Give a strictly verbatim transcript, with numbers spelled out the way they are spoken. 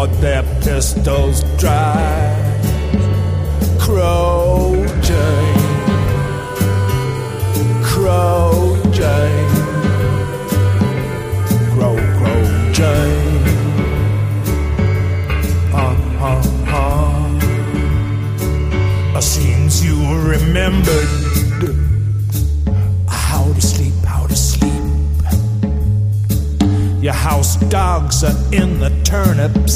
poured their pistols dry. Crow Jane, Crow Jane, Crow, Crow Jane. Uh-huh. Seems you remembered how to sleep, how to sleep. Your house dogs are in the turnips.